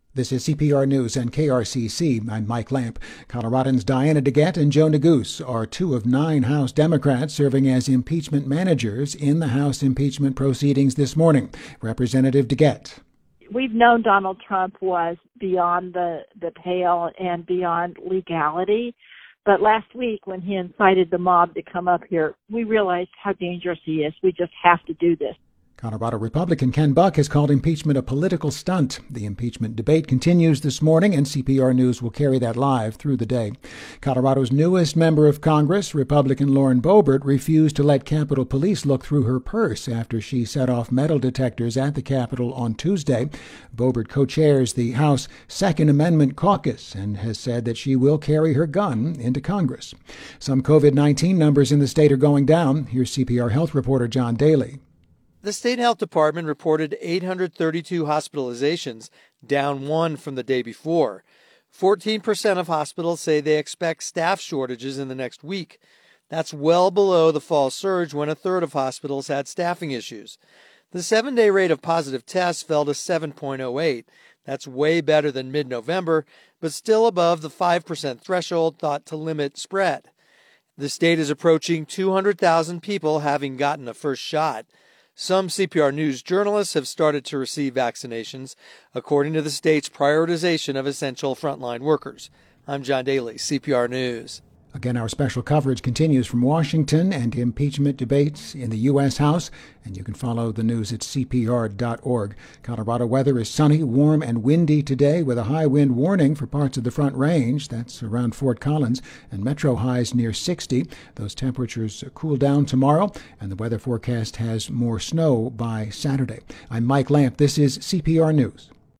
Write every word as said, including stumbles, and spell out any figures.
This is C P R News and K R C C. I'm Mike Lamp. Coloradans Diana DeGette and Joe Neguse are two of nine House Democrats serving as impeachment managers in the House impeachment proceedings this morning. Representative DeGette. We've known Donald Trump was beyond the, the pale and beyond legality. But last week when he incited the mob to come up here, we realized how dangerous he is. We just have to do this. Colorado Republican Ken Buck has called impeachment a political stunt. The impeachment debate continues this morning, and C P R News will carry that live through the day. Colorado's newest member of Congress, Republican Lauren Boebert, refused to let Capitol Police look through her purse after she set off metal detectors at the Capitol on Tuesday. Boebert co-chairs the House Second Amendment Caucus and has said that she will carry her gun into Congress. Some COVID nineteen numbers in the state are going down. Here's C P R Health reporter John Daly. The State Health Department reported eight hundred thirty-two hospitalizations, down one from the day before. fourteen percent of hospitals say they expect staff shortages in the next week. That's well below the fall surge when a third of hospitals had staffing issues. The seven-day rate of positive tests fell to seven point oh eight. That's way better than mid-November, but still above the five percent threshold thought to limit spread. The state is approaching two hundred thousand people having gotten a first shot. Some C P R News journalists have started to receive vaccinations, according to the state's prioritization of essential frontline workers. I'm John Daly, C P R News. Again, our special coverage continues from Washington and impeachment debates in the U S House, and you can follow the news at C P R dot org. Colorado weather is sunny, warm, and windy today with a high wind warning for parts of the Front Range. That's around Fort Collins, and metro highs near sixty. Those temperatures cool down tomorrow, and the weather forecast has more snow by Saturday. I'm Mike Lamp. This is C P R News.